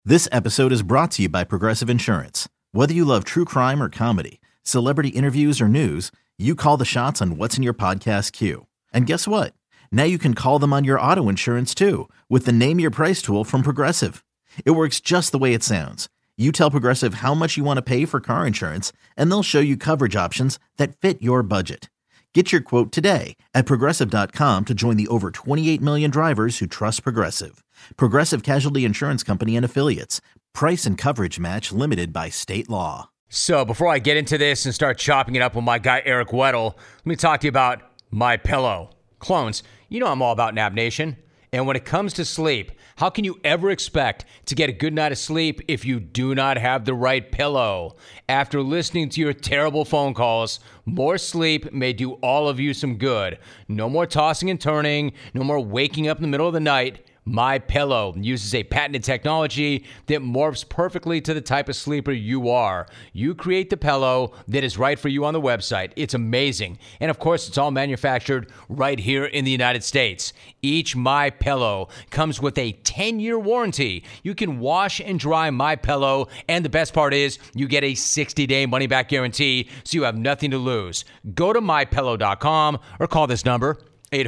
This episode is brought to you by Progressive Insurance. Whether you love true crime or comedy, celebrity interviews or news, you call the shots on what's in your podcast queue. And guess what? Now you can call them on your auto insurance too with the Name Your Price tool from Progressive. It works just the way it sounds. You tell Progressive how much you want to pay for car insurance, and they'll show you coverage options that fit your budget. Get your quote today at Progressive.com to join the over 28 million drivers who trust Progressive. Progressive Casualty Insurance Company and Affiliates. Price and coverage match limited by state law. So before I get into this and start chopping it up with my guy Eric Weddle, let me talk to you about MyPillow. Clones, you know I'm all about Nap Nation. And when it comes to sleep, how can you ever expect to get a good night of sleep if you do not have the right pillow? After listening to your terrible phone calls, more sleep may do all of you some good. No more tossing and turning, no more waking up in the middle of the night. MyPillow uses a patented technology that morphs perfectly to the type of sleeper you are. You create the pillow that is right for you on the website. It's amazing. And of course, it's all manufactured right here in the United States. Each MyPillow comes with a 10-year warranty. You can wash and dry MyPillow, and the best part is you get a 60-day money-back guarantee, so you have nothing to lose. Go to MyPillow.com or call this number,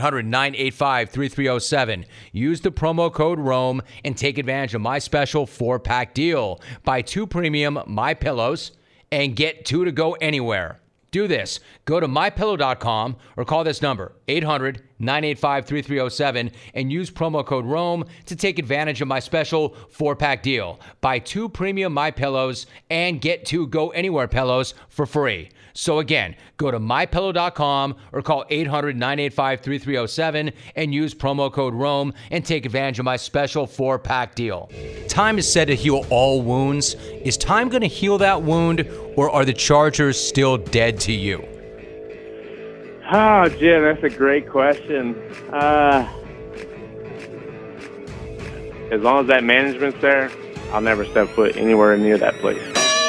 800-985-3307. Use the promo code ROAM and take advantage of my special 4-pack deal. Buy 2 premium MyPillows and get 2 to go anywhere. Do this. Go to MyPillow.com or call this number, 800-985-3307, and use promo code ROAM to take advantage of my special 4-pack deal. Buy 2 premium MyPillows and get 2 go anywhere pillows for free. So again, go to MyPillow.com or call 800-985-3307 and use promo code ROAM and take advantage of my special 4-pack deal. Time is said to heal all wounds. Is time going to heal that wound, or are the Chargers still dead to you? Oh, Jim, that's a great question. As long as that management's there, I'll never step foot anywhere near that place.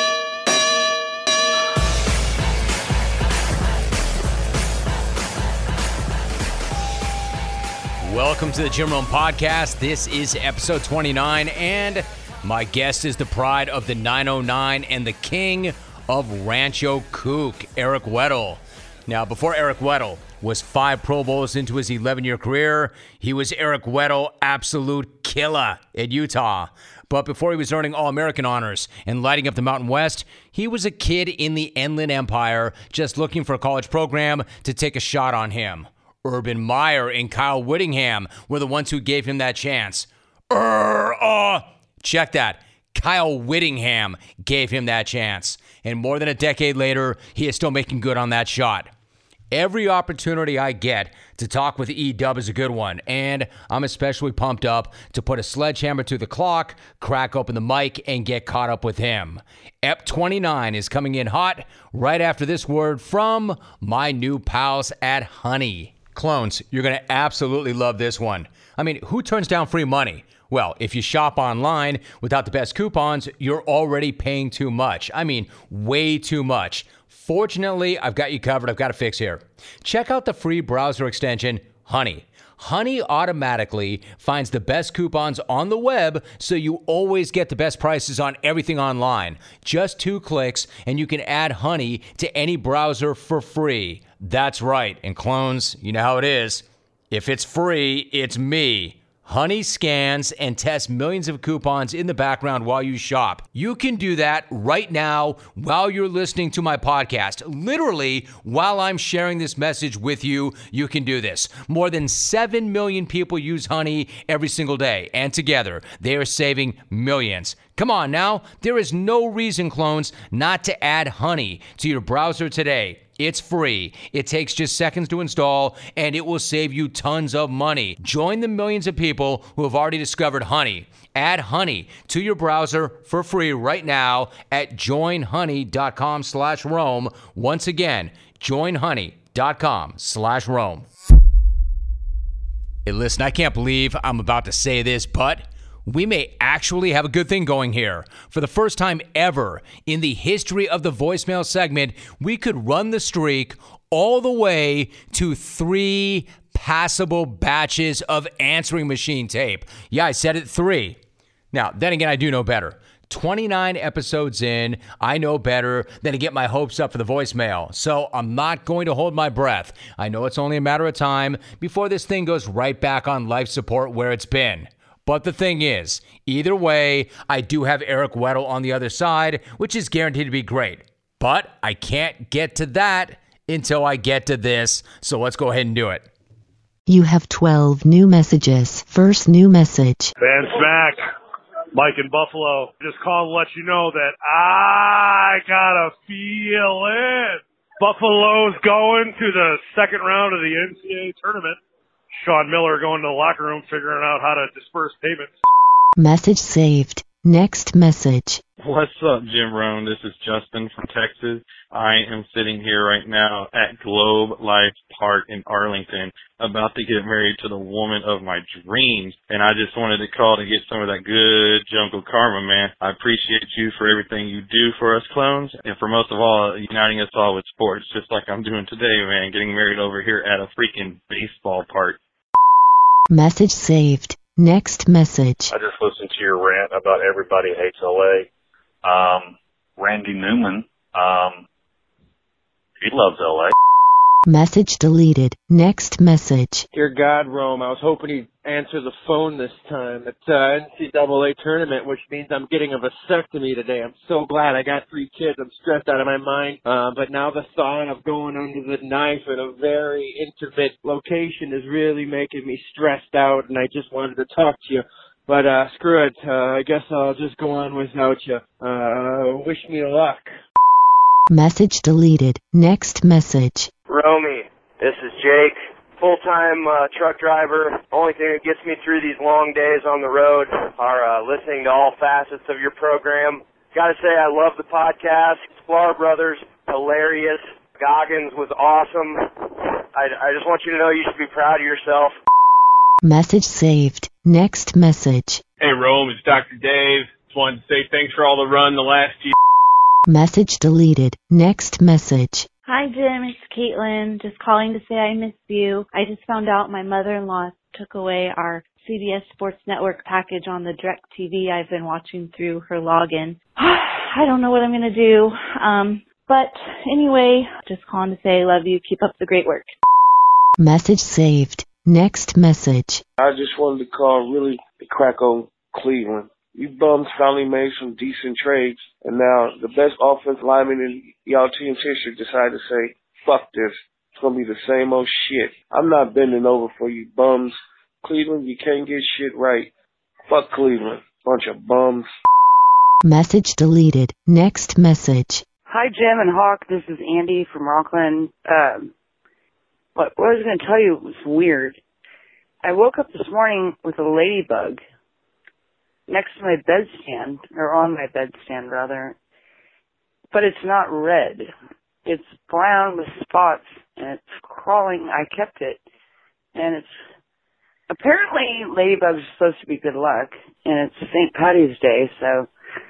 Welcome to the Jim Rome Podcast. This is episode 29, and my guest is the pride of the 909 and the king of Rancho Kook, Eric Weddle. Now, before Eric Weddle was 5 Pro Bowls into his 11-year career, he was Eric Weddle, absolute killer at Utah. But before he was earning All-American honors and lighting up the Mountain West, he was a kid in the Inland Empire just looking for a college program to take a shot on him. Urban Meyer and Kyle Whittingham were the ones who gave him that chance. Check that. Kyle Whittingham gave him that chance. And more than a decade later, he is still making good on that shot. Every opportunity I get to talk with E-Dub is a good one, and I'm especially pumped up to put a sledgehammer to the clock, crack open the mic, and get caught up with him. Ep 29 is coming in hot right after this word from my new pals at Honey. Clones, you're going to absolutely love this one. I mean, who turns down free money? Well, if you shop online without the best coupons, you're already paying too much. I mean, way too much. Fortunately, I've got you covered. I've got a fix here. Check out the free browser extension, Honey. Honey automatically finds the best coupons on the web, so you always get the best prices on everything online. Just 2 clicks, and you can add Honey to any browser for free. That's right. And clones, you know how it is. If it's free, it's me. Honey scans and tests millions of coupons in the background while you shop. You can do that right now while you're listening to my podcast. Literally, while I'm sharing this message with you, you can do this. More than 7 million people use Honey every single day, and together, they are saving millions. Come on now, there is no reason, clones, not to add Honey to your browser today. It's free. It takes just seconds to install, and it will save you tons of money. Join the millions of people who have already discovered Honey. Add Honey to your browser for free right now at joinhoney.com/Rome. Once again, joinhoney.com/Rome. Hey, listen, I can't believe I'm about to say this, but we may actually have a good thing going here. For the first time ever in the history of the voicemail segment, we could run the streak all the way to 3 passable batches of answering machine tape. Yeah, I said it, 3. Now, then again, I do know better. 29 episodes in, I know better than to get my hopes up for the voicemail. So I'm not going to hold my breath. I know it's only a matter of time before this thing goes right back on life support where it's been. But the thing is, either way, I do have Eric Weddle on the other side, which is guaranteed to be great. But I can't get to that until I get to this. So let's go ahead and do it. You have 12 new messages. First new message. Van Smack, Mike in Buffalo. Just calling to let you know that I got a feeling Buffalo's going to the second round of the NCAA tournament. Sean Miller going to the locker room figuring out how to disperse payments. Message saved. Next message. What's up, Jim Rohn? This is Justin from Texas. I am sitting here right now at Globe Life Park in Arlington, about to get married to the woman of my dreams. And I just wanted to call to get some of that good jungle karma, man. I appreciate you for everything you do for us clones, and for most of all, uniting us all with sports, just like I'm doing today, man, getting married over here at a freaking baseball park. Message saved. Next message. I just listened to your rant about everybody hates LA. Randy Newman, he loves LA. Message deleted. Next message. Dear God, Rome, I was hoping he'd answer the phone this time. It's NCAA tournament, which means I'm getting a vasectomy today. I'm so glad. I got 3 kids. I'm stressed out of my mind. But now the thought of going under the knife at a very intimate location is really making me stressed out, and I just wanted to talk to you. But screw it. I guess I'll just go on without you. Wish me luck. Message deleted. Next message. Romy, this is Jake, full-time truck driver. Only thing that gets me through these long days on the road are listening to all facets of your program. Gotta say, I love the podcast. Sklar Brothers, hilarious. Goggins was awesome. I just want you to know you should be proud of yourself. Message saved. Next message. Hey, Rome, it's Dr. Dave. Just wanted to say thanks for all the run the last year. Message deleted. Next message. Hi, Jim. It's Caitlin. Just calling to say I miss you. I just found out my mother-in-law took away our CBS Sports Network package on the DirecTV I've been watching through her login. I don't know what I'm going to do. But anyway, just calling to say I love you. Keep up the great work. Message saved. Next message. I just wanted to call really to crack on Cleveland. You bums finally made some decent trades, and now the best offensive lineman in y'all team's history decided to say, fuck this. It's going to be the same old shit. I'm not bending over for you bums. Cleveland, you can't get shit right. Fuck Cleveland. Bunch of bums. Message deleted. Next message. Hi, Jim and Hawk. This is Andy from Rockland. What I was going to tell you was weird. I woke up this morning with a ladybug next to my bedstand, or on my bedstand, rather. But it's not red. It's brown with spots, and it's crawling. I kept it. And it's... Apparently, ladybugs are supposed to be good luck, and it's St. Patty's Day, so...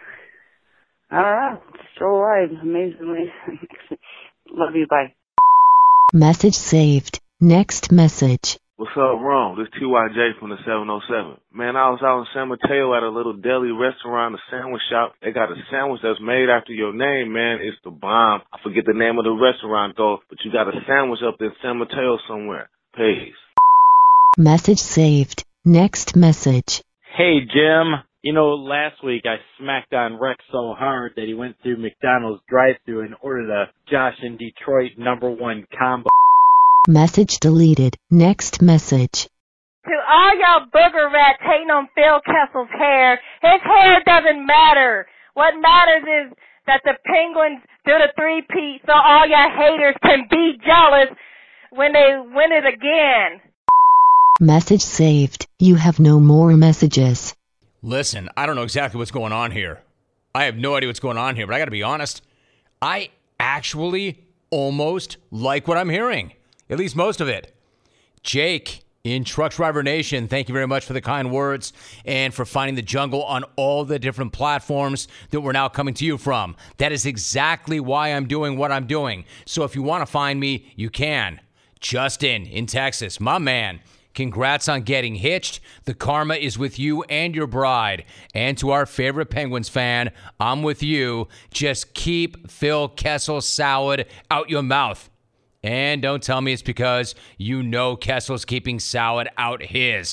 I don't know. It's still alive, amazingly. Love you, bye. Message saved. Next message. What's up, Rome? This TYJ from the 707. Man, I was out in San Mateo at a little deli restaurant, a sandwich shop. They got a sandwich that's made after your name, man. It's the bomb. I forget the name of the restaurant, though, but you got a sandwich up in San Mateo somewhere. Peace. Message saved. Next message. Hey, Jim. You know, last week I smacked on Rex so hard that he went through McDonald's drive-thru and ordered a Josh in Detroit #1 combo. Message deleted. Next message. To all y'all booger rats hating on Phil Kessel's hair, his hair doesn't matter. What matters is that the Penguins do the three-peat so all y'all haters can be jealous when they win it again. Message saved. You have no more messages. Listen, I don't know exactly what's going on here. I have no idea what's going on here, but I got to be honest. I actually almost like what I'm hearing. At least most of it. Jake in Truck Driver Nation, thank you very much for the kind words and for finding the jungle on all the different platforms that we're now coming to you from. That is exactly why I'm doing what I'm doing. So if you want to find me, you can. Justin in Texas, my man. congrats on getting hitched. The karma is with you and your bride. And to our favorite Penguins fan, I'm with you. Just keep Phil Kessel salad out your mouth. And don't tell me it's because you know Kessel's keeping salad out his.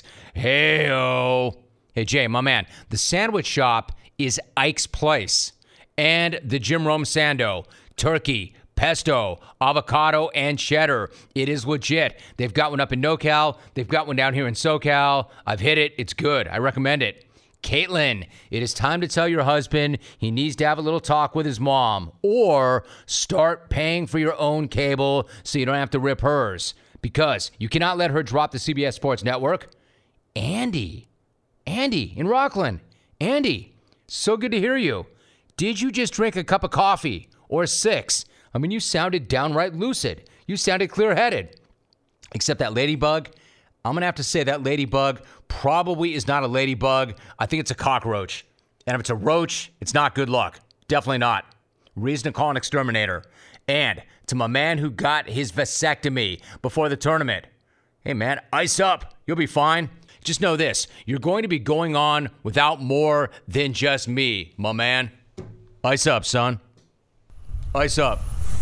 Hey-o. Hey, Jay, my man, the sandwich shop is Ike's Place. And the Jim Rome Sando, turkey, pesto, avocado, and cheddar. It is legit. They've got one up in NoCal. They've got one down here in SoCal. I've hit it. It's good. I recommend it. Caitlin, it is time to tell your husband he needs to have a little talk with his mom, or start paying for your own cable so you don't have to rip hers, because you cannot let her drop the CBS Sports Network. Andy in Rockland. Andy, so good to hear you. Did you just drink a cup of coffee or 6? I mean, you sounded downright lucid. You sounded clear-headed. Except that ladybug, I'm going to have to say that ladybug probably is not a ladybug. I think it's a cockroach. And if it's a roach, it's not good luck. Definitely not. Reason to call an exterminator. And to my man who got his vasectomy before the tournament. Hey, man, ice up. You'll be fine. Just know this. You're going to be going on without more than just me, my man. Ice up, son. Ice up.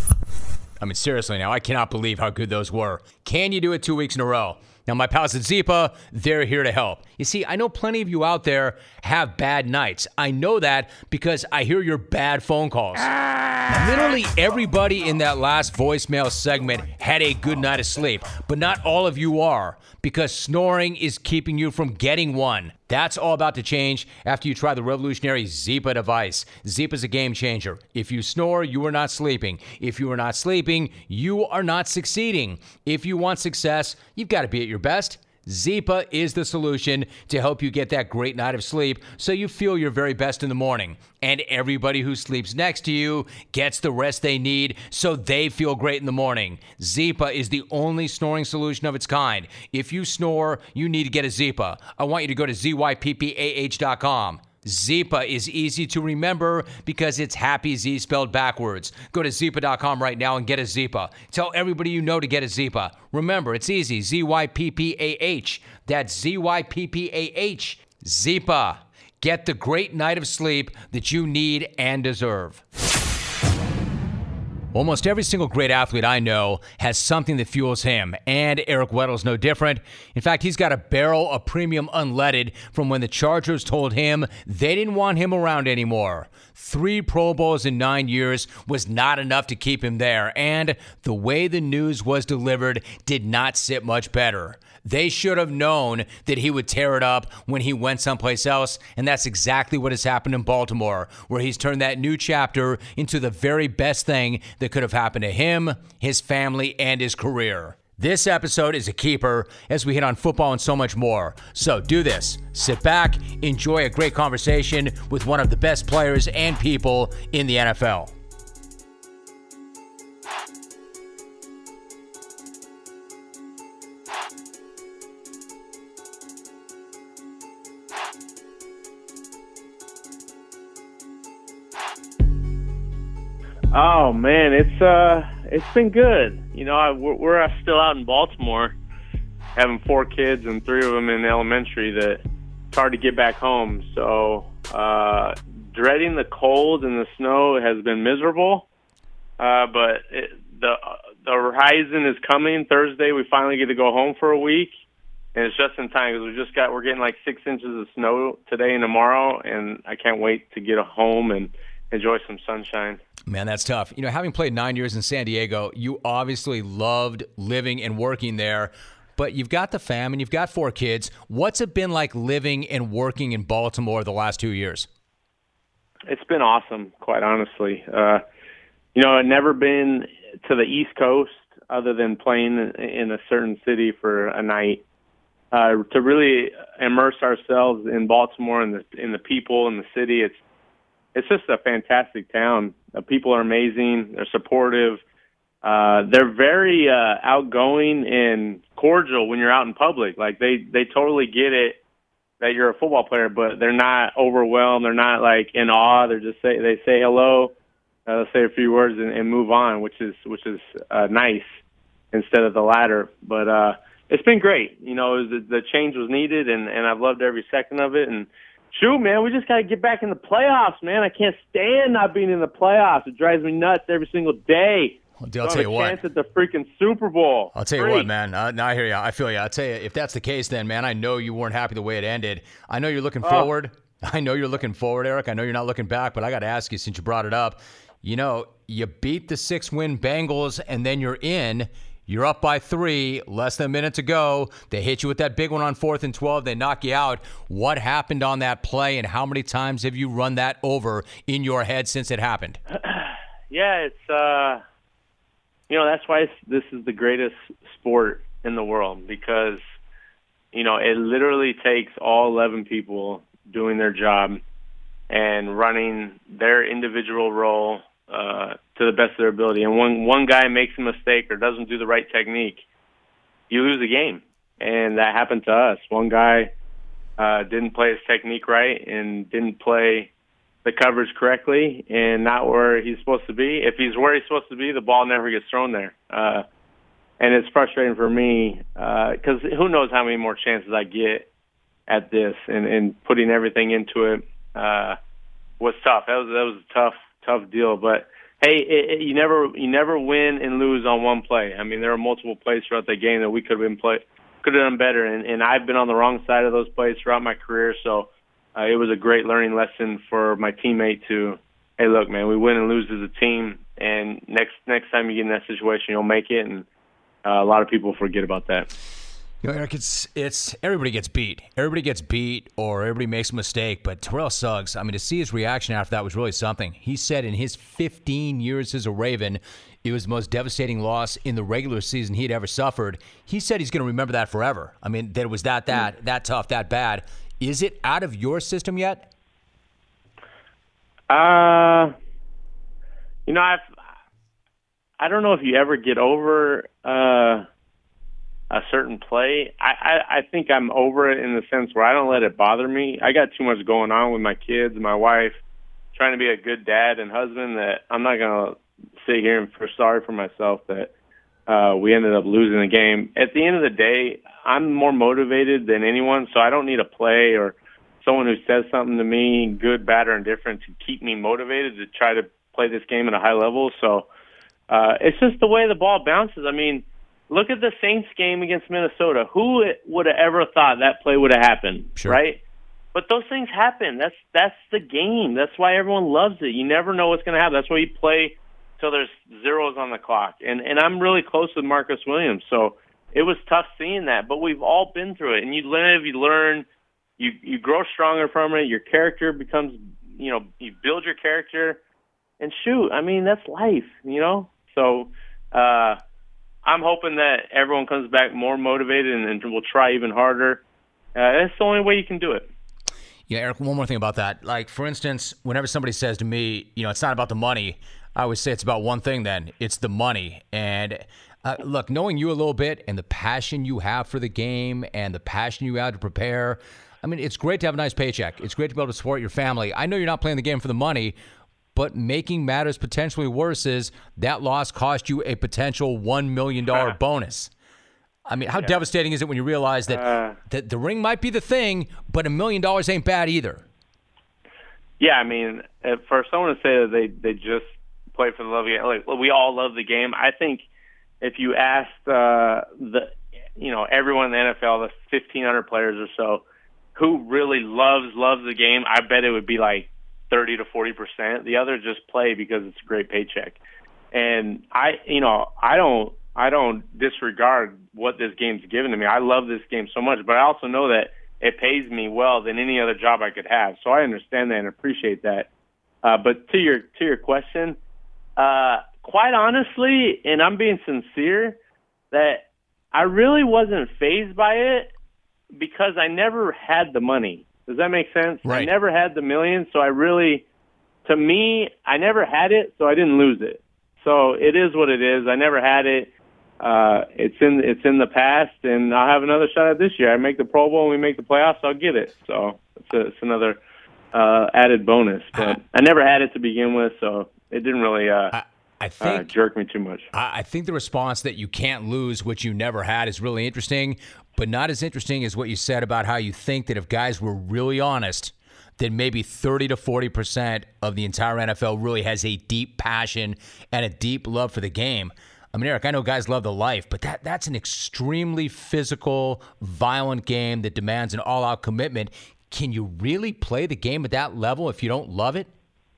I mean, seriously now, I cannot believe how good those were. Can you do it 2 weeks in a row? Now, my pals at Zipa, they're here to help. You see, I know plenty of you out there have bad nights. I know that because I hear your bad phone calls. Literally everybody in that last voicemail segment had a good night of sleep, but not all of you are, because snoring is keeping you from getting one. That's all about to change after you try the revolutionary Zipa device. Zipa's a game changer. If you snore, you are not sleeping. If you are not sleeping, you are not succeeding. If you want success, you've got to be at your best. Zipa is the solution to help you get that great night of sleep so you feel your very best in the morning. And everybody who sleeps next to you gets the rest they need so they feel great in the morning. Zipa is the only snoring solution of its kind. If you snore, you need to get a Zipa. I want you to go to ZYPPAH.com. Zipa is easy to remember because it's Happy Z spelled backwards. Go to Zipa.com right now and get a Zipa. Tell everybody you know to get a Zipa. Remember, it's easy. ZYPPAH. That's ZYPPAH. Zipa. Get the great night of sleep that you need and deserve. Almost every single great athlete I know has something that fuels him, and Eric Weddle's no different. In fact, he's got a barrel of premium unleaded from when the Chargers told him they didn't want him around anymore. 3 Pro Bowls in 9 years was not enough to keep him there, and the way the news was delivered did not sit much better. They should have known that he would tear it up when he went someplace else, and that's exactly what has happened in Baltimore, where he's turned that new chapter into the very best thing that could have happened to him, his family, and his career. This episode is a keeper as we hit on football and so much more. So do this. Sit back, enjoy a great conversation with one of the best players and people in the NFL. Oh man, it's been good. You know, we're still out in Baltimore, having 4 kids and 3 of them in elementary. That it's hard to get back home. So dreading the cold and the snow has been miserable. But the horizon is coming. Thursday, we finally get to go home for a week, and it's just in time because we're getting like 6 inches of snow today and tomorrow, and I can't wait to get home and enjoy some sunshine. Man, that's tough. You know, having played 9 years in San Diego, you obviously loved living and working there, but you've got the fam and you've got 4 kids. What's it been like living and working in Baltimore the last 2 years? It's been awesome, quite honestly. You know, I've never been to the East Coast other than playing in a certain city for a night. To really immerse ourselves in Baltimore and in the people and the city, it's just a fantastic town. The people are amazing. They're supportive. They're very outgoing and cordial when you're out in public. Like they totally get it that you're a football player, but they're not overwhelmed. They're not like in awe. They say hello, say a few words and move on, which is nice instead of the latter. But it's been great. You know, the change was needed, and I've loved every second of it. And shoot, man, we just got to get back in the playoffs, man. I can't stand not being in the playoffs. It drives me nuts every single day. Well, I'll tell you what. Chance at the freaking Super Bowl. I'll tell you what, man. No, I hear you. I feel you. I'll tell you, if that's the case, then, man, I know you weren't happy the way it ended. I know you're looking forward. I know you're looking forward, Eric. I know you're not looking back, but I got to ask you, since you brought it up, you know, you beat the 6-win Bengals, and then you're in. You're up by 3, less than a minute to go. They hit you with that big one on 4th and 12. They knock you out. What happened on that play, and how many times have you run that over in your head since it happened? Yeah, it's you know, that's why this is the greatest sport in the world, because, you know, it literally takes all 11 people doing their job and running their individual role to the best of their ability. And when one guy makes a mistake or doesn't do the right technique, you lose the game. And that happened to us. One guy didn't play his technique right and didn't play the coverage correctly and not where he's supposed to be. If he's where he's supposed to be, the ball never gets thrown there. And it's frustrating for me because who knows how many more chances I get at this, and putting everything into it was tough. That was a tough deal. But hey, you never win and lose on one play. I mean, there are multiple plays throughout the game that we could have done better, and I've been on the wrong side of those plays throughout my career. So it was a great learning lesson for my teammate to, hey, look, man, we win and lose as a team, and next time you get in that situation, you'll make it. And a lot of people forget about that. You know, Eric, it's everybody gets beat. Everybody gets beat, or everybody makes a mistake. But Terrell Suggs, I mean, to see his reaction after that was really something. He said in his 15 years as a Raven, it was the most devastating loss in the regular season he'd ever suffered. He said he's going to remember that forever. I mean, that it was that tough, that bad. Is it out of your system yet? You know, I don't know if you ever get over a certain play. I think I'm over it in the sense where I don't let it bother me. I got too much going on with my kids and my wife, trying to be a good dad and husband, that I'm not going to sit here and feel sorry for myself that we ended up losing the game. At the end of the day, I'm more motivated than anyone, so I don't need a play or someone who says something to me, good, bad, or indifferent, to keep me motivated to try to play this game at a high level. So it's just the way the ball bounces. I mean, look at the Saints game against Minnesota. Who would have ever thought that play would have happened, sure, right? But those things happen. That's the game. That's why everyone loves it. You never know what's going to happen. That's why you play till there's zeros on the clock. And I'm really close with Marcus Williams, so it was tough seeing that. But we've all been through it, and you live, you learn, you grow stronger from it. Your character becomes, you know, you build your character. And shoot, I mean, that's life, you know? So I'm hoping that everyone comes back more motivated and will try even harder. That's the only way you can do it. Yeah, Eric, one more thing about that. Like, for instance, whenever somebody says to me, you know, it's not about the money, I always say it's about one thing then. It's the money. And look, knowing you a little bit and the passion you have for the game and the passion you have to prepare, I mean, it's great to have a nice paycheck. It's great to be able to support your family. I know you're not playing the game for the money, but making matters potentially worse is that loss cost you a potential $1 million bonus. I mean, how devastating is it when you realize that the ring might be the thing, but $1 million ain't bad either? Yeah, I mean, for someone to say that they just play for the love of the game, like, we all love the game. I think if you asked everyone in the NFL, the 1,500 players or so, who really loves the game, I bet it would be like 30 to 40%. The others just play because it's a great paycheck. And I don't disregard what this game's given to me. I love this game so much, but I also know that it pays me well than any other job I could have. So I understand that and appreciate that. But to your question, quite honestly, and I'm being sincere, that I really wasn't fazed by it because I never had the money. Does that make sense? Right. I never had the million, so I never had it, so I didn't lose it. So it is what it is. I never had it. It's in the past, and I'll have another shot at this year. I make the Pro Bowl and we make the playoffs, I'll get it. So it's another added bonus. But I never had it to begin with, so it didn't really I think jerk me too much. I think the response that you can't lose what you never had is really interesting, but not as interesting as what you said about how you think that if guys were really honest, then maybe 30 to 40% of the entire NFL really has a deep passion and a deep love for the game. I mean, Eric, I know guys love the life, but that's an extremely physical, violent game that demands an all-out commitment. Can you really play the game at that level if you don't love it?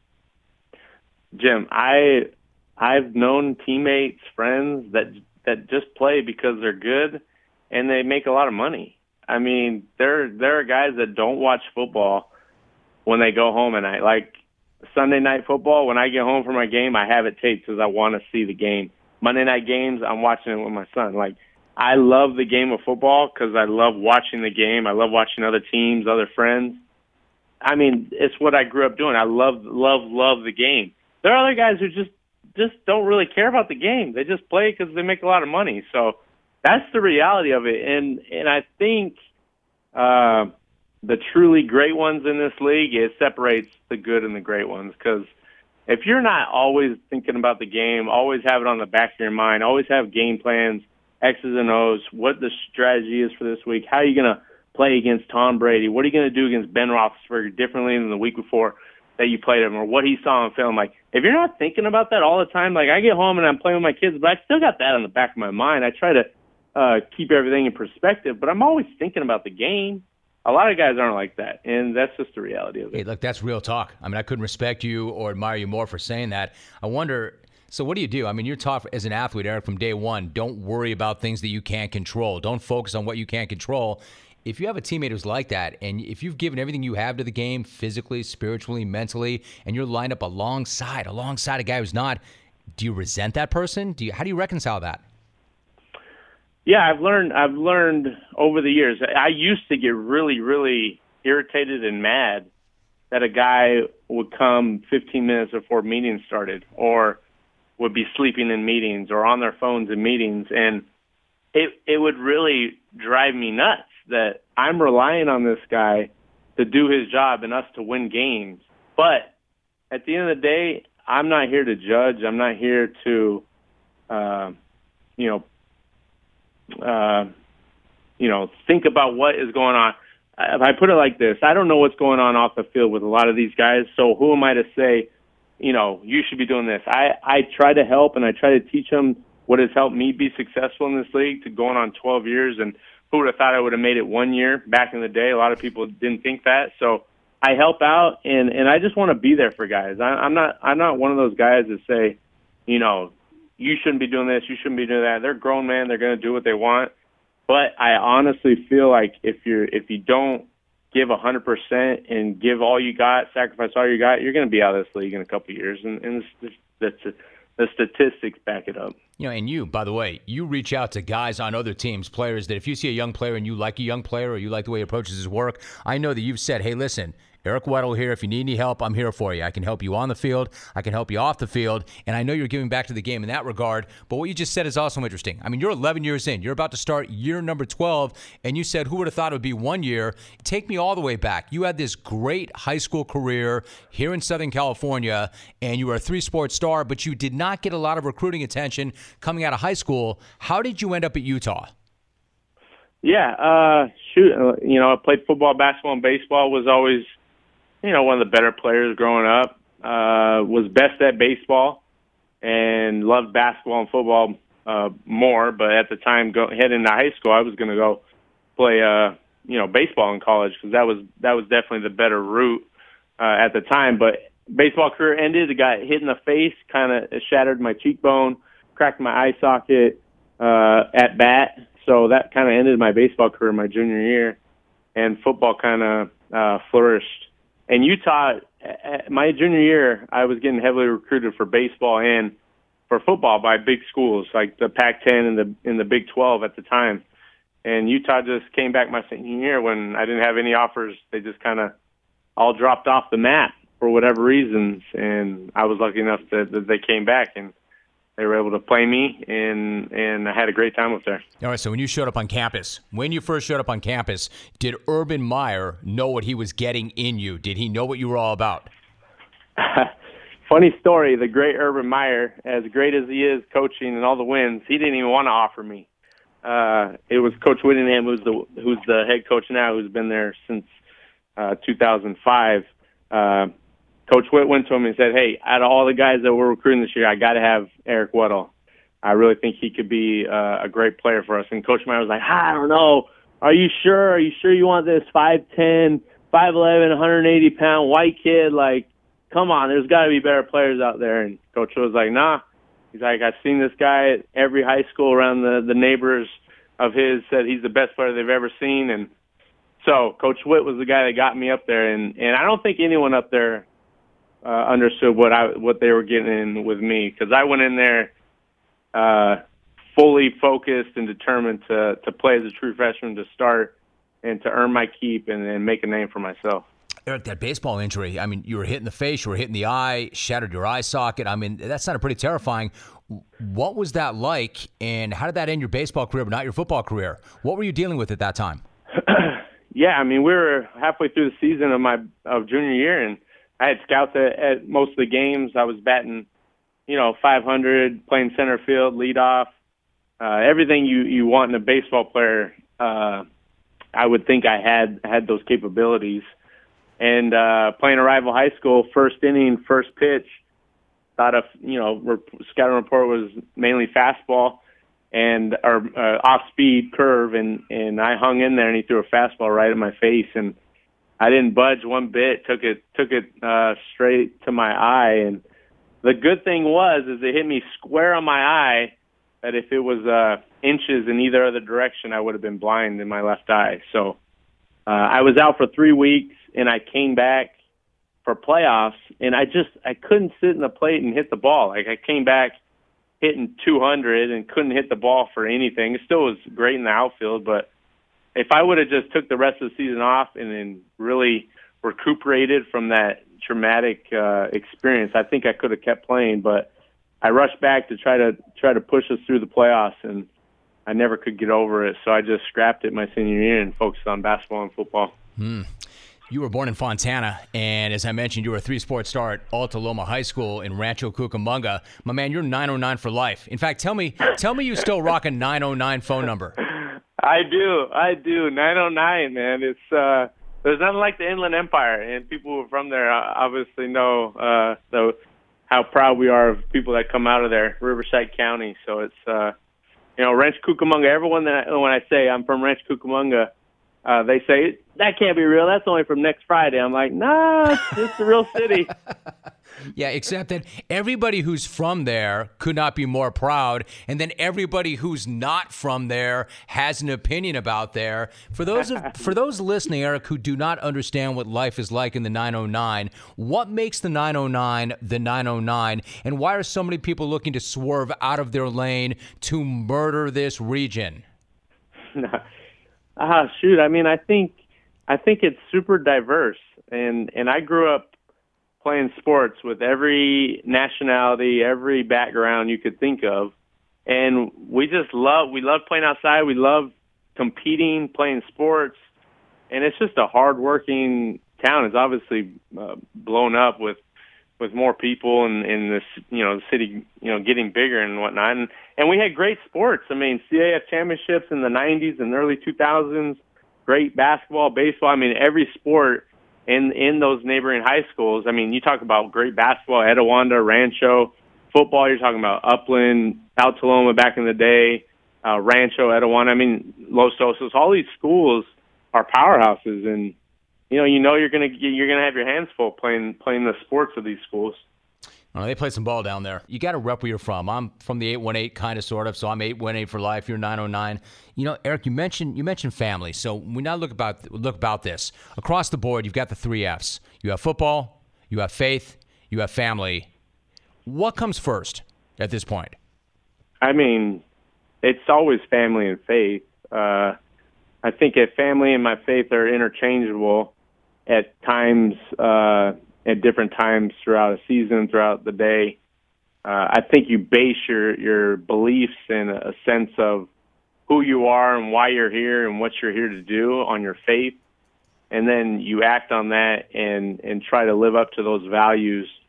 Jim, I've known teammates, friends that just play because they're good and they make a lot of money. I mean, there are guys that don't watch football when they go home at night. Like Sunday night football, when I get home from my game, I have it taped because I want to see the game. Monday night games, I'm watching it with my son. Like, I love the game of football because I love watching the game. I love watching other teams, other friends. I mean, it's what I grew up doing. I love the game. There are other guys who just don't really care about the game. They just play because they make a lot of money. So that's the reality of it. And I think the truly great ones in this league, it separates the good and the great ones. Because if you're not always thinking about the game, always have it on the back of your mind, always have game plans, X's and O's, what the strategy is for this week, how are you going to play against Tom Brady, what are you going to do against Ben Roethlisberger differently than the week before that you played him, or what he saw on film. Like, if you're not thinking about that all the time, like I get home and I'm playing with my kids, but I still got that on the back of my mind. I try to keep everything in perspective, but I'm always thinking about the game. A lot of guys aren't like that, and that's just the reality of it. Hey, look, that's real talk. I mean, I couldn't respect you or admire you more for saying that. I wonder, so what do? I mean, you're taught as an athlete, Eric, from day one, don't worry about things that you can't control. Don't focus on what you can't control. If you have a teammate who's like that, and if you've given everything you have to the game, physically, spiritually, mentally, and you're lined up alongside a guy who's not, do you resent that person? How do you reconcile that? Yeah, I've learned over the years. I used to get really, really irritated and mad that a guy would come 15 minutes before meetings started, or would be sleeping in meetings, or on their phones in meetings, and it would really drive me nuts that I'm relying on this guy to do his job and us to win games. But at the end of the day, I'm not here to judge. I'm not here to, think about what is going on. If I put it like this, I don't know what's going on off the field with a lot of these guys, so who am I to say, you should be doing this? I try to help, and I try to teach them what has helped me be successful in this league to going on 12 years, and who would have thought I would have made it 1 year back in the day? A lot of people didn't think that. So I help out, and I just want to be there for guys. I'm not one of those guys that say, you shouldn't be doing this, you shouldn't be doing that. They're grown men, they're going to do what they want. But I honestly feel like if you don't give 100% and give all you got, sacrifice all you got, you're going to be out of this league in a couple of years, and the statistics back it up. And you, by the way, you reach out to guys on other teams, players, that if you see a young player and you like a young player, or you like the way he approaches his work, I know that you've said, hey, listen, Eric Weddle here. If you need any help, I'm here for you. I can help you on the field. I can help you off the field. And I know you're giving back to the game in that regard. But what you just said is also interesting. I mean, you're 11 years in. You're about to start year number 12. And you said, who would have thought it would be 1 year? Take me all the way back. You had this great high school career here in Southern California, and you were a three-sport star, but you did not get a lot of recruiting attention coming out of high school. How did you end up at Utah? Yeah, I played football, basketball, and baseball. Was always one of the better players growing up. Was best at baseball and loved basketball and football more. But at the time, heading into high school, I was going to go play, baseball in college because that was definitely the better route at the time. But baseball career ended. It got hit in the face, kind of shattered my cheekbone, cracked my eye socket at bat. So that kind of ended my baseball career my junior year, and football kind of flourished. In Utah, my junior year, I was getting heavily recruited for baseball and for football by big schools like the Pac-10 and the Big 12 at the time. And Utah just came back my senior year when I didn't have any offers. They just kind of all dropped off the map for whatever reasons. And I was lucky enough that they came back, and they were able to play me, and I had a great time up there. All right, so when you showed up on campus, did Urban Meyer know what he was getting in you? Did he know what you were all about? Funny story, the great Urban Meyer, as great as he is coaching and all the wins, he didn't even want to offer me. It was Coach Whittingham, who's the head coach now, who's been there since 2005. Coach Whitt went to him and said, hey, out of all the guys that we're recruiting this year, I got to have Eric Weddle. I really think he could be a great player for us. And Coach Meyer was like, I don't know. Are you sure? Are you sure you want this 5'10", 5'11", 180-pound white kid? Like, come on, there's got to be better players out there. And Coach was like, nah. He's like, I've seen this guy at every high school around the neighbors of his, said he's the best player they've ever seen. And so Coach Whitt was the guy that got me up there. And I don't think anyone up there understood what they were getting in with me, because I went in there fully focused and determined to play as a true freshman, to start and to earn my keep and make a name for myself. Eric, that baseball injury, I mean, you were hit in the face, you were hit in the eye, shattered your eye socket. I mean, that sounded pretty terrifying. What was that like, and how did that end your baseball career but not your football career? What were you dealing with at that time? Yeah, I mean, we were halfway through the season of junior year, and I had scouts at most of the games. I was batting, 500, playing center field, leadoff, everything you want in a baseball player. I would think I had those capabilities. And playing a rival high school, first inning, first pitch, thought scouting report was mainly fastball and off-speed curve, and I hung in there, and he threw a fastball right in my face, and I didn't budge one bit. Took it straight to my eye, and the good thing is it hit me square on my eye. That if it was inches in either other direction, I would have been blind in my left eye. So I was out for 3 weeks, and I came back for playoffs, and I couldn't sit in the plate and hit the ball. Like, I came back hitting 200 and couldn't hit the ball for anything. It still was great in the outfield, but if I would have just took the rest of the season off and then really recuperated from that traumatic experience, I think I could have kept playing. But I rushed back to try to push us through the playoffs, and I never could get over it. So I just scrapped it my senior year and focused on basketball and football. You were born in Fontana, and as I mentioned, you were a three-sport star at Alta Loma High School in Rancho Cucamonga. My man, you're 909 for life. In fact, tell me you still rock a 909 phone number. I do. 909, man. It's there's nothing like the Inland Empire, and people who are from there obviously know how proud we are of people that come out of there, Riverside County. So it's Rancho Cucamonga. Everyone when I say I'm from Rancho Cucamonga, they say, that can't be real. That's only from next Friday. I'm like, nah, it's the real city. Yeah, except that everybody who's from there could not be more proud, and then everybody who's not from there has an opinion about there. For those listening, Eric, who do not understand what life is like in the 909, what makes the 909 the 909, and why are so many people looking to swerve out of their lane to murder this region? Shoot, I mean, I think it's super diverse, and I grew up playing sports with every nationality, every background you could think of, and we love playing outside. We love competing, playing sports, and it's just a hard-working town. It's obviously blown up with more people and this, the city, getting bigger and whatnot. And we had great sports. I mean, CAF championships in the 90s and early 2000s, great basketball, baseball. I mean, every sport in those neighboring high schools. I mean, you talk about great basketball, Etiwanda, Rancho. Football, you're talking about Upland, Alta Loma back in the day, Rancho, Etiwanda. I mean, Los Osos. All these schools are powerhouses, and you're gonna have your hands full playing the sports of these schools. Oh, they play some ball down there. You got to rep where you're from. I'm from the 818 kind of, sort of, so I'm 818 for life. You're 909. Eric, you mentioned family. So we now look about this across the board. You've got the 3 Fs. You have football, you have faith, you have family. What comes first at this point? I mean, it's always family and faith. I think that family and my faith are interchangeable at times. At different times throughout a season, throughout the day. I think you base your beliefs in a sense of who you are and why you're here and what you're here to do on your faith. And then you act on that and try to live up to those values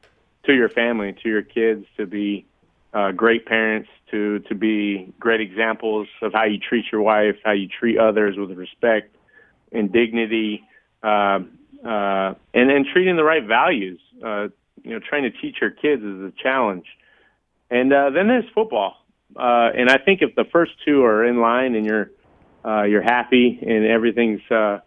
to your family, to your kids, to be great parents, to be great examples of how you treat your wife, how you treat others with respect and dignity, and then treating the right values. Trying to teach your kids is a challenge. And then there's football. And I think if the first two are in line and you're happy and everything's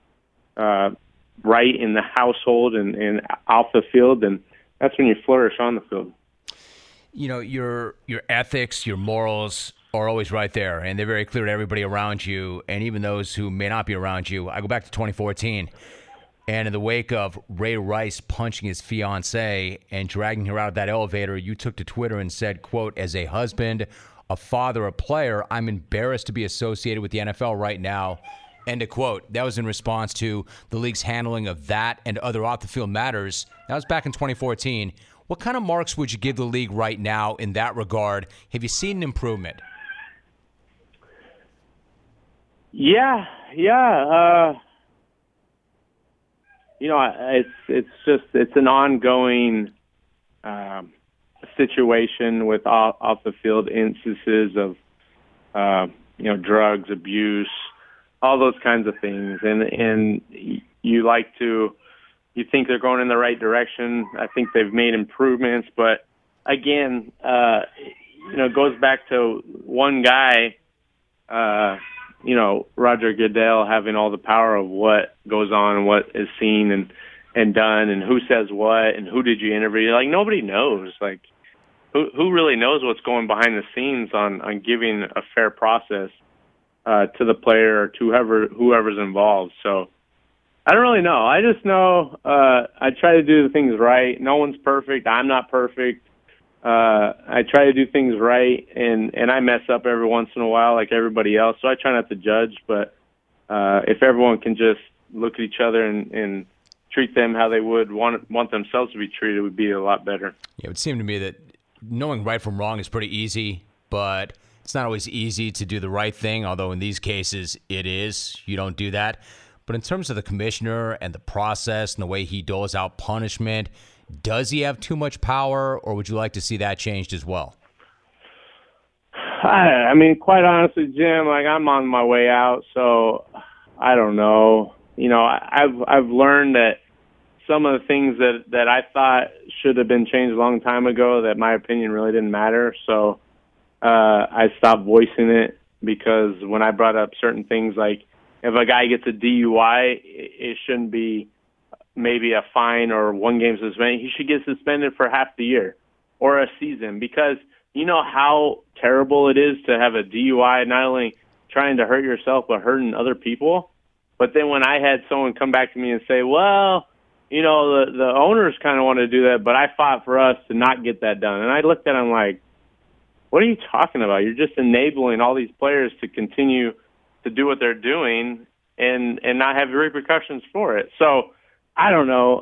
right in the household and off the field, then that's when you flourish on the field. Your ethics, your morals are always right there, and they're very clear to everybody around you, and even those who may not be around you. I go back to 2014, and in the wake of Ray Rice punching his fiancée and dragging her out of that elevator, you took to Twitter and said, quote, "As a husband, a father, a player, I'm embarrassed to be associated with the NFL right now." End of quote. That was in response to the league's handling of that and other off-the-field matters. That was back in 2014. What kind of marks would you give the league right now in that regard? Have you seen an improvement? Yeah. It's an ongoing situation with off the field instances of drugs, abuse, all those kinds of things, and you think they're going in the right direction. I think they've made improvements, but again, it goes back to one guy, Roger Goodell having all the power of what goes on and what is seen and done and who says what and who did you interview. Like, nobody knows. Like, who really knows what's going behind the scenes on giving a fair process to the player or to whoever's involved. So I don't really know. I just know I try to do the things right. No one's perfect. I'm not perfect. I try to do things right, and I mess up every once in a while like everybody else, so I try not to judge. But if everyone can just look at each other and treat them how they would want themselves to be treated, it would be a lot better. Yeah, it would seem to me that knowing right from wrong is pretty easy, but it's not always easy to do the right thing, although in these cases it is. You don't do that. But in terms of the commissioner and the process and the way he doles out punishment, does he have too much power, or would you like to see that changed as well? I mean, quite honestly, Jim, I'm on my way out, so I don't know. I've learned that some of the things that I thought should have been changed a long time ago, that my opinion really didn't matter. So I stopped voicing it, because when I brought up certain things, like if a guy gets a DUI, it shouldn't be maybe a fine or 1 game suspension. He should get suspended for half the year or a season, because you know how terrible it is to have a DUI, not only trying to hurt yourself but hurting other people. But then when I had someone come back to me and say, well, the owners kind of want to do that, but I fought for us to not get that done. And I looked at him like, what are you talking about? You're just enabling all these players to continue to do what they're doing and not have repercussions for it. So I don't know.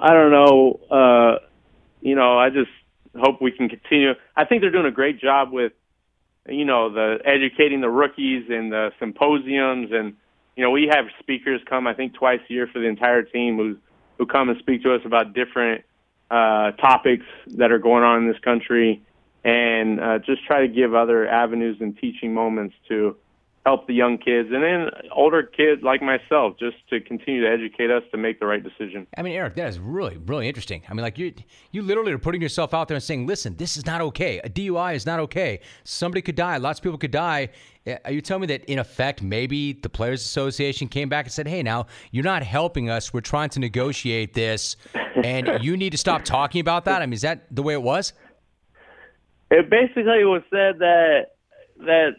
I just hope we can continue. I think they're doing a great job with, the educating the rookies and the symposiums. And, we have speakers come, I think, twice a year for the entire team who come and speak to us about different topics that are going on in this country, and just try to give other avenues and teaching moments to help the young kids and then older kids like myself, just to continue to educate us to make the right decision. I mean, Eric, that is really, really interesting. I mean, like you literally are putting yourself out there and saying, listen, this is not okay. A DUI is not okay. Somebody could die. Lots of people could die. Are you telling me that, in effect, maybe the Players Association came back and said, hey, now, you're not helping us. We're trying to negotiate this, and you need to stop talking about that? I mean, is that the way it was? It basically was said that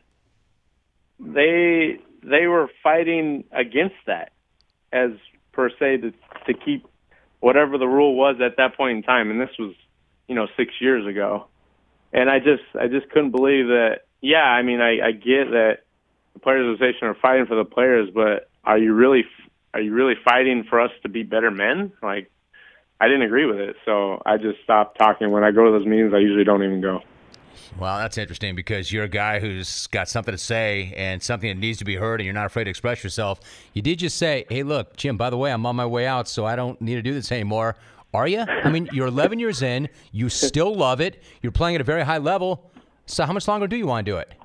they were fighting against that, as per se, to keep whatever the rule was at that point in time, and this was 6 years ago. And I just couldn't believe that. Yeah, I mean, I get that the Players Association are fighting for the players, but are you really fighting for us to be better men? Like, I didn't agree with it, so I just stopped talking. When I go to those meetings, I usually don't even go. Well, that's interesting, because you're a guy who's got something to say and something that needs to be heard, and you're not afraid to express yourself. You did just say, hey, look, Jim, by the way, I'm on my way out, so I don't need to do this anymore. Are you? I mean, you're 11 years in. You still love it. You're playing at a very high level. So how much longer do you want to do it?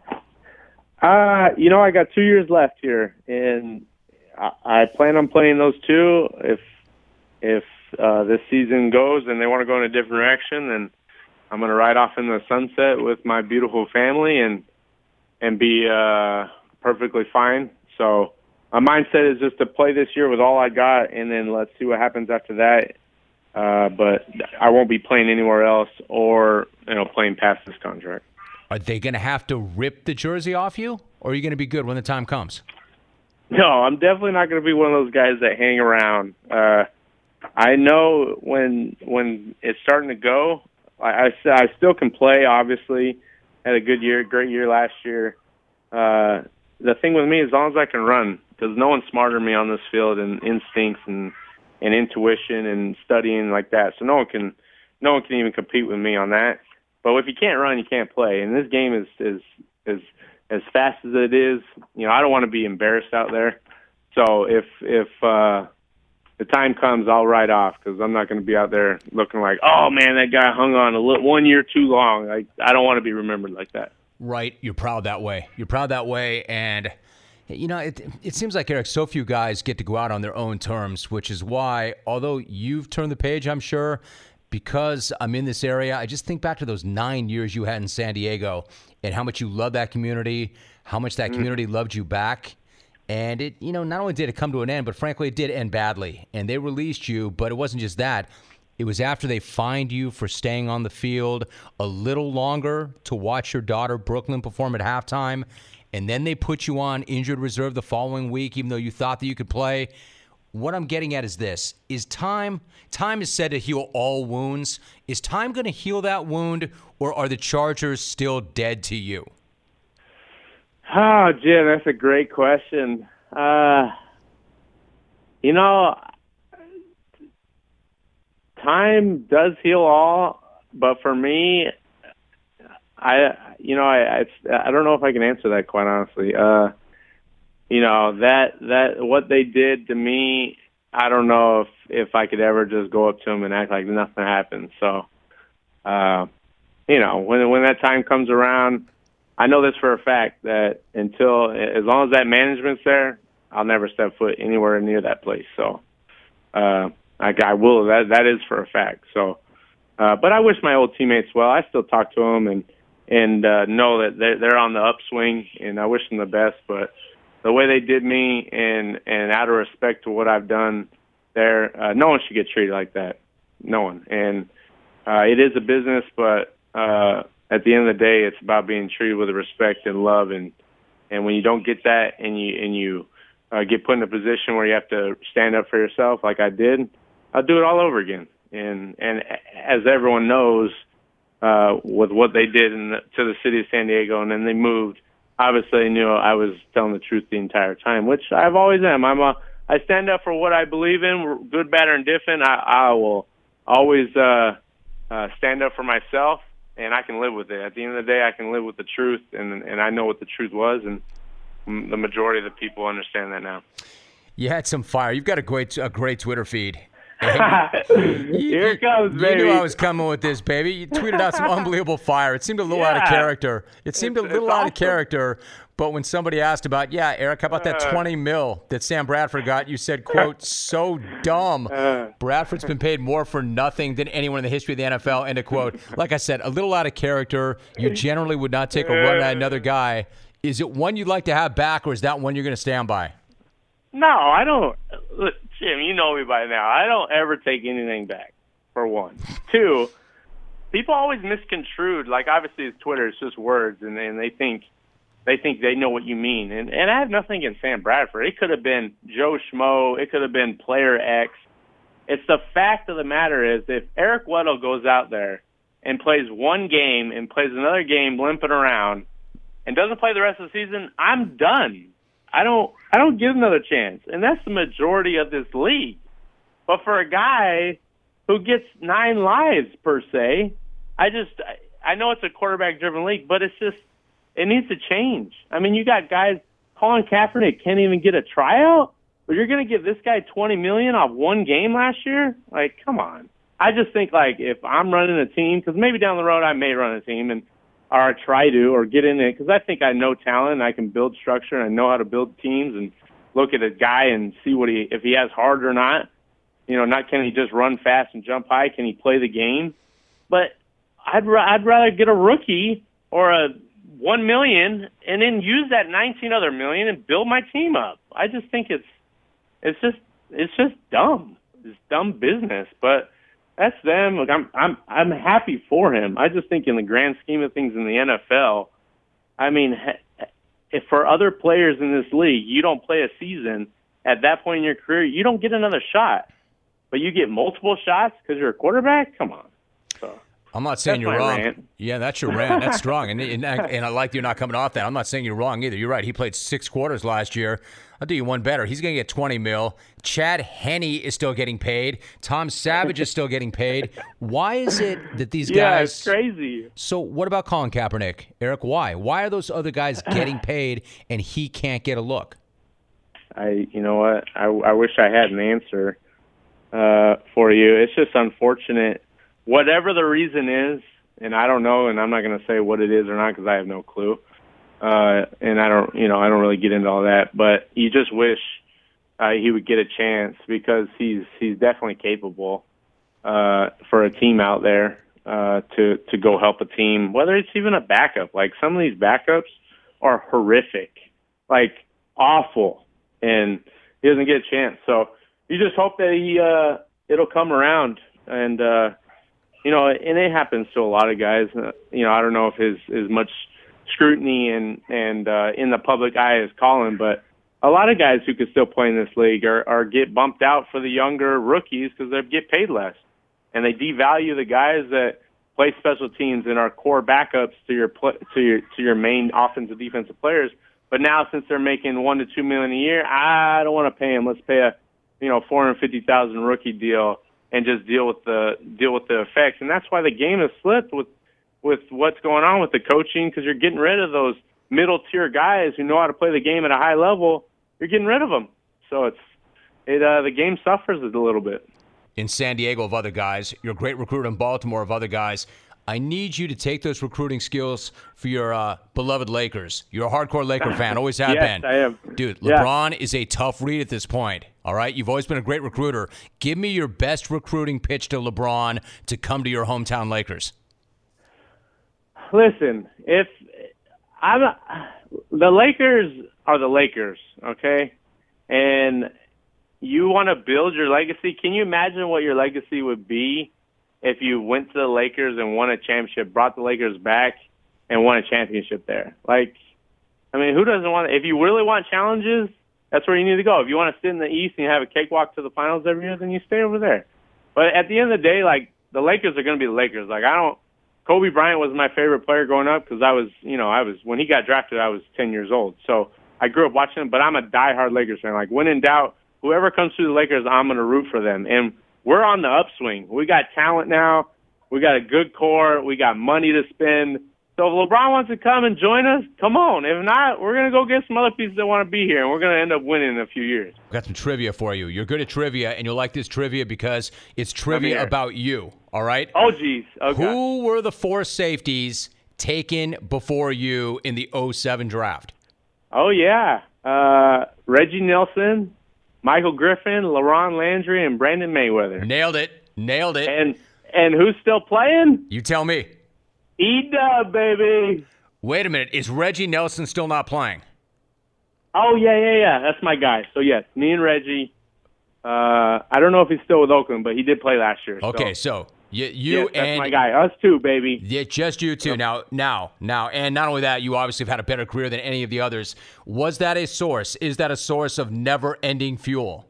I got 2 years left here, and I plan on playing those 2. If this season goes and they want to go in a different direction, then I'm going to ride off in the sunset with my beautiful family and be perfectly fine. So my mindset is just to play this year with all I got, and then let's see what happens after that. But I won't be playing anywhere else or playing past this contract. Are they going to have to rip the jersey off you, or are you going to be good when the time comes? No, I'm definitely not going to be one of those guys that hang around. I know when it's starting to go, I still can play, obviously. Had a great year last year. The thing with me, as long as I can run, because no one's smarter than me on this field, and instincts and intuition and studying like that. So no one can even compete with me on that. But if you can't run, you can't play. And this game is as fast as it is. I don't want to be embarrassed out there. So if the time comes, I'll ride off, because I'm not going to be out there looking like, oh man, that guy hung on 1 year too long. I don't want to be remembered like that. Right. You're proud that way. And it seems like, Eric, so few guys get to go out on their own terms, which is why, although you've turned the page, I'm sure, because I'm in this area, I just think back to those 9 years you had in San Diego and how much you loved that community, how much that community loved you back. And it, not only did it come to an end, but frankly, it did end badly. And they released you, but it wasn't just that. It was after they fined you for staying on the field a little longer to watch your daughter, Brooklyn, perform at halftime. And then they put you on injured reserve the following week, even though you thought that you could play. What I'm getting at is this. Is time is said to heal all wounds. Is time going to heal that wound, or are the Chargers still dead to you? Oh, Jim, that's a great question. Time does heal all, but for me, I don't know if I can answer that, quite honestly. That what they did to me, I don't know if I could ever just go up to them and act like nothing happened. So, when that time comes around, I know this for a fact that as long as that management's there, I'll never step foot anywhere near that place. So, I will. That is for a fact. So, but I wish my old teammates well. I still talk to them and know that they're on the upswing, and I wish them the best. But the way they did me, and out of respect to what I've done there, no one should get treated like that. No one. And it is a business, but at the end of the day, it's about being treated with respect and love. And when you don't get that, and you get put in a position where you have to stand up for yourself, like I did, I'll do it all over again. And as everyone knows, with what they did to the city of San Diego, and then they moved, obviously they knew I was telling the truth the entire time, which I've always am. I stand up for what I believe in, good, bad, or indifferent. I will always stand up for myself, and I can live with it. At the end of the day, I can live with the truth, and I know what the truth was, and the majority of the people understand that now. You had some fire. You've got a great Twitter feed. Here it comes, baby. You knew I was coming with this, baby. You tweeted out some unbelievable fire. It seemed a little out of character. Out of character. But when somebody asked about, Eric, how about that $20 million that Sam Bradford got? You said, quote, so dumb. Bradford's been paid more for nothing than anyone in the history of the NFL, end of quote. Like I said, a little out of character. You generally would not take a run at another guy. Is it one you'd like to have back, or is that one you're going to stand by? No, I don't. Look, Jim, you know me by now. I don't ever take anything back, for one. Two, people always misconstrued. Like, obviously, it's Twitter. It's just words, and they think they know what you mean. And I have nothing against Sam Bradford. It could have been Joe Schmo. It could have been player X. It's the fact of the matter is, if Eric Weddle goes out there and plays one game and plays another game limping around and doesn't play the rest of the season, I'm done. I don't give another chance. And that's the majority of this league. But for a guy who gets 9 lives per se, I know it's a quarterback-driven league, but it needs to change. I mean, you got guys, Colin Kaepernick can't even get a tryout, but you're going to give this guy $20 million off one game last year? Like, come on. I just think, like, if I'm running a team, because maybe down the road I may run a team or try to, or get in it, because I think I know talent and I can build structure and I know how to build teams and look at a guy and see if he has heart or not. Not can he just run fast and jump high? Can he play the game? But I'd rather get a rookie or a $1 million and then use that 19 other million and build my team up. I just think it's just dumb. It's dumb business. But that's them. Look, I'm happy for him. I just think in the grand scheme of things in the NFL, I mean, if for other players in this league, you don't play a season at that point in your career, you don't get another shot. But you get multiple shots because you're a quarterback? Come on. So I'm not saying you're wrong. Rant. Yeah, that's your rant. That's strong. And I like you're not coming off that. I'm not saying you're wrong either. You're right. He played 6 quarters last year. I'll do you one better. He's going to get $20 million. Chad Henne is still getting paid. Tom Savage is still getting paid. Why is it that these guys... Yeah, it's crazy. So what about Colin Kaepernick? Eric, why? Why are those other guys getting paid and he can't get a look? You know what? I wish I had an answer for you. It's just unfortunate. Whatever the reason is, and I don't know, and I'm not going to say what it is or not because I have no clue. And I don't really get into all that. But you just wish he would get a chance because he's definitely capable for a team out there to go help a team, whether it's even a backup. Like some of these backups are horrific, like awful, and he doesn't get a chance. So you just hope that it'll come around, and and it happens to a lot of guys. I don't know if as much scrutiny and in the public eye as Colin, but a lot of guys who could still play in this league are get bumped out for the younger rookies because they get paid less, and they devalue the guys that play special teams and are core backups to your main offensive defensive players. But now since they're making $1 to $2 million a year, I don't want to pay them. Let's pay a $450,000 rookie deal and just deal with the effects. And that's why the game has slipped with what's going on with the coaching, because you're getting rid of those middle tier guys who know how to play the game at a high level. You're getting rid of them. So the game suffers a little bit. In San Diego of other guys, you're a great recruiter in Baltimore of other guys. I need you to take those recruiting skills for your beloved Lakers. You're a hardcore Laker fan, always have been. Yes, I am. Dude, LeBron is a tough read at this point, all right? You've always been a great recruiter. Give me your best recruiting pitch to LeBron to come to your hometown Lakers. Listen, the Lakers are the Lakers, okay? And you want to build your legacy. Can you imagine what your legacy would be if you went to the Lakers and won a championship, brought the Lakers back, and won a championship there? Who doesn't want it? If you really want challenges, that's where you need to go. If you want to sit in the East and you have a cakewalk to the finals every year, then you stay over there. But at the end of the day, the Lakers are going to be the Lakers. Kobe Bryant was my favorite player growing up because I was when he got drafted, I was 10 years old. So I grew up watching him, but I'm a diehard Lakers fan. When in doubt, whoever comes through the Lakers, I'm going to root for them. And we're on the upswing. We got talent now. We got a good core. We got money to spend. So if LeBron wants to come and join us, come on. If not, we're going to go get some other pieces that want to be here, and we're going to end up winning in a few years. I've got some trivia for you. You're good at trivia, and you'll like this trivia because it's trivia about you, all right? Oh, geez. Okay. Who were the 4 safeties taken before you in the 2007 draft? Oh, yeah. Reggie Nelson, Michael Griffin, LaRon Landry, and Brandon Mayweather. Nailed it. And who's still playing? You tell me. E-Dub, baby. Wait a minute. Is Reggie Nelson still not playing? Oh, yeah. That's my guy. So, yes, me and Reggie. I don't know if he's still with Oakland, but he did play last year. Okay, so you yes, and that's my guy. Us too, baby. Yeah, just you two. Yep. Now, and not only that, you obviously have had a better career than any of the others. Was that a source? Is that a source of never-ending fuel?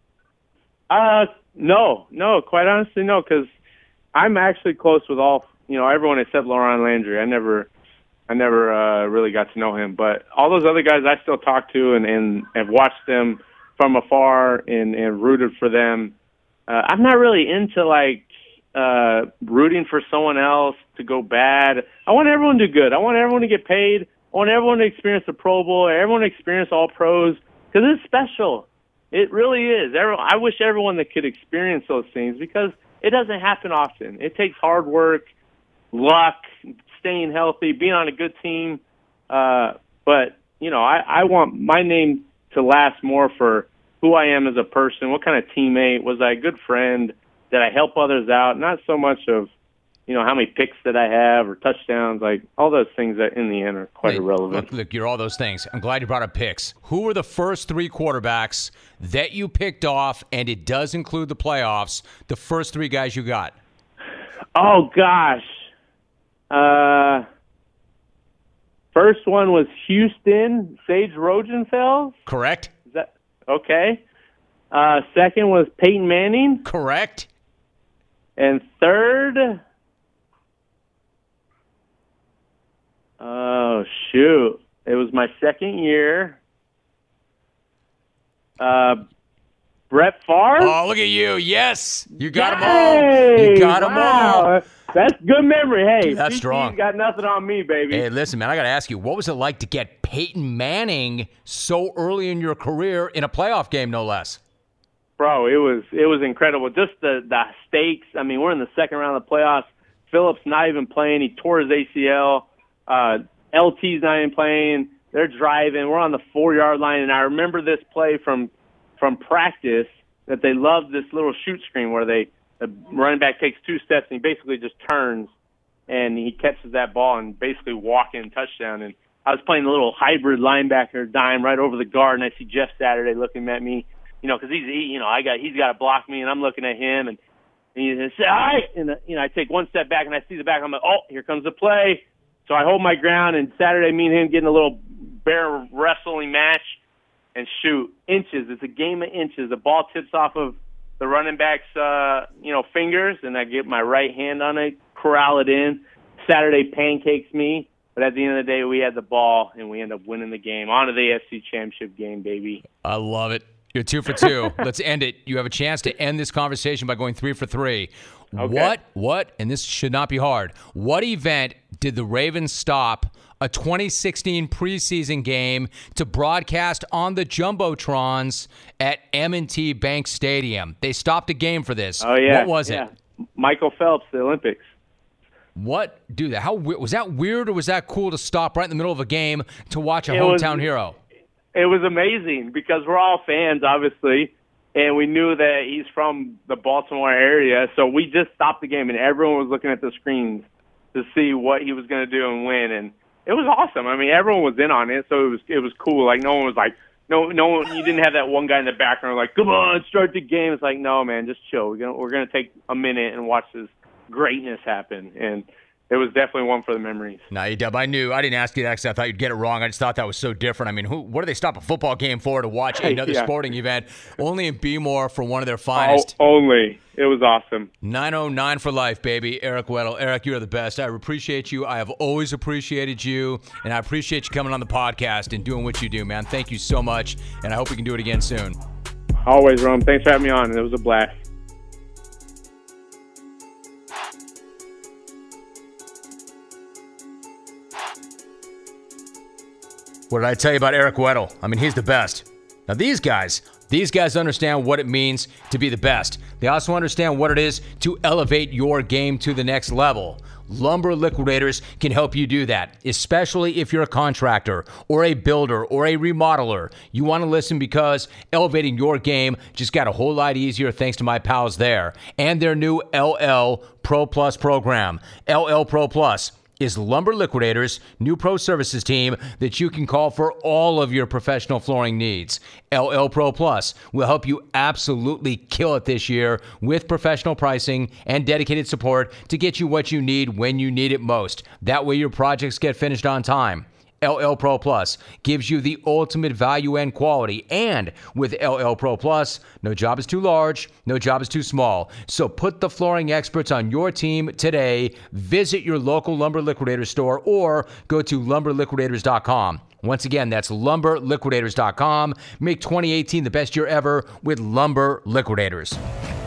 No. Quite honestly, no, because I'm actually close with everyone except LaRon Landry. I never really got to know him, but all those other guys I still talk to and have watched them from afar and rooted for them. I'm not really into rooting for someone else to go bad. I want everyone to do good. I want everyone to get paid. I want everyone to experience the Pro Bowl. Everyone to experience all pros because it's special. It really is. I wish everyone that could experience those things because it doesn't happen often. It takes hard work, luck, staying healthy, being on a good team. But, you know, I want my name to last more for who I am as a person, what kind of teammate, was I a good friend, did I help others out, not so much of, you know, how many picks that I have or touchdowns, like all those things that in the end are quite irrelevant. Look, you're all those things. I'm glad you brought up picks. Who were the first 3 quarterbacks that you picked off, and it does include the playoffs, the first 3 guys you got? Oh, gosh. First one was Houston, Sage Rosenfels. Correct. Is that okay? Second was Peyton Manning. Correct. And third, oh, shoot. It was my second year. Brett Favre? Oh, look at you. Yes. You got them all. You got them all. That's good memory. Hey, dude, that's strong. He's got nothing on me, baby. Hey, listen, man, I got to ask you, what was it like to get Peyton Manning so early in your career in a playoff game, no less? Bro, it was incredible. Just the stakes. I mean, we're in the second round of the playoffs. Phillips not even playing. He tore his ACL. LT's not even playing. They're driving. We're on the 4-yard line, and I remember this play from practice that they loved this little shoot screen where the running back takes 2 steps and he basically just turns and he catches that ball and basically walk-in touchdown. And I was playing a little hybrid linebacker dime right over the guard, and I see Jeff Saturday looking at me, you know, because he's got to block me, and I'm looking at him, and he says, all right, and you know, I take 1 step back and I see the back. I'm like, oh, here comes the play. So I hold my ground, and Saturday me and him getting a little bear wrestling match. And shoot, inches. It's a game of inches. The ball tips off of the running back's, fingers, and I get my right hand on it, corral it in. Saturday pancakes me, but at the end of the day, we had the ball, and we end up winning the game. On to the AFC Championship game, baby. I love it. You're 2 for 2. Let's end it. You have a chance to end this conversation by going 3 for 3. Okay. What, and this should not be hard, what event did the Ravens stop a 2016 preseason game to broadcast on the Jumbotrons at M&T Bank Stadium? They stopped a game for this. Oh, yeah. What was it? Michael Phelps, the Olympics. What? Dude, was that weird, or was that cool to stop right in the middle of a game to watch a hometown hero? It was amazing because we're all fans, obviously, and we knew that he's from the Baltimore area, so we just stopped the game, and everyone was looking at the screens to see what he was going to do and win, and it was awesome. I mean, everyone was in on it, so it was cool. Like, no one was like, no one. You didn't have that one guy in the background like, come on, start the game. It's like, no, man, just chill. We're gonna take a minute and watch this greatness happen, and it was definitely one for the memories. Nah, E-Dub, I didn't ask you that because I thought you'd get it wrong. I just thought that was so different. I mean, what do they stop a football game for to watch another sporting event? Only in B-more for one of their finest. Only. It was awesome. 909 for life, baby. Eric Weddle. Eric, you're the best. I appreciate you. I have always appreciated you, and I appreciate you coming on the podcast and doing what you do, man. Thank you so much, and I hope we can do it again soon. Always, Rome. Thanks for having me on. It was a blast. What did I tell you about Eric Weddle? I mean, he's the best. Now, these guys understand what it means to be the best. They also understand what it is to elevate your game to the next level. Lumber Liquidators can help you do that, especially if you're a contractor or a builder or a remodeler. You want to listen because elevating your game just got a whole lot easier thanks to my pals there and their new LL Pro Plus program. LL Pro Plus is Lumber Liquidators' new pro services team that you can call for all of your professional flooring needs. LL Pro Plus will help you absolutely kill it this year with professional pricing and dedicated support to get you what you need when you need it most. That way your projects get finished on time. LL Pro Plus gives you the ultimate value and quality. And with LL Pro Plus, no job is too large, no job is too small. So put the flooring experts on your team today. Visit your local Lumber Liquidators store or go to lumberliquidators.com. Once again, that's lumberliquidators.com. Make 2018 the best year ever with Lumber Liquidators.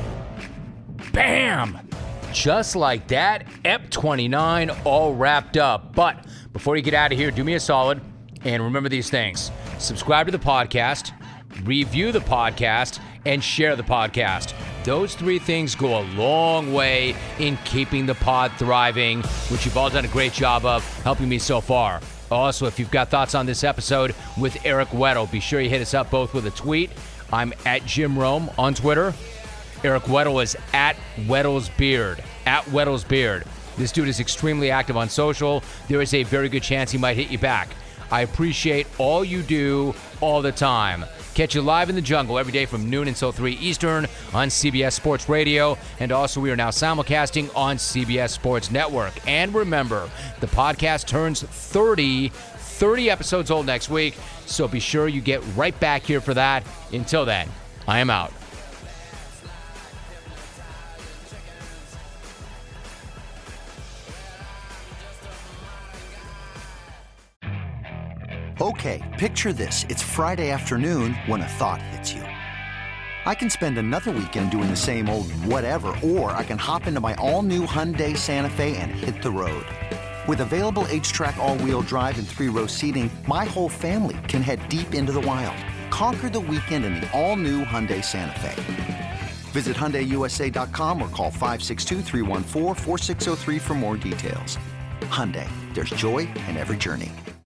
Bam! Just like that, EP 29 all wrapped up. But before you get out of here, do me a solid and remember these things. Subscribe to the podcast, review the podcast, and share the podcast. Those three things go a long way in keeping the pod thriving, which you've all done a great job of helping me so far. Also, if you've got thoughts on this episode with Eric Weddle, be sure you hit us up both with a tweet. I'm at Jim Rome on Twitter. Eric Weddle is at Weddle's Beard. At Weddle's Beard. This dude is extremely active on social. There is a very good chance he might hit you back. I appreciate all you do all the time. Catch you live in the jungle every day from noon until 3 Eastern on CBS Sports Radio. And also, we are now simulcasting on CBS Sports Network. And remember, the podcast turns 30 episodes old next week. So be sure you get right back here for that. Until then, I am out. Okay, picture this. It's Friday afternoon when a thought hits you. I can spend another weekend doing the same old whatever, or I can hop into my all-new Hyundai Santa Fe and hit the road. With available H-Track all-wheel drive and 3-row seating, my whole family can head deep into the wild. Conquer the weekend in the all-new Hyundai Santa Fe. Visit HyundaiUSA.com or call 562-314-4603 for more details. Hyundai, there's joy in every journey.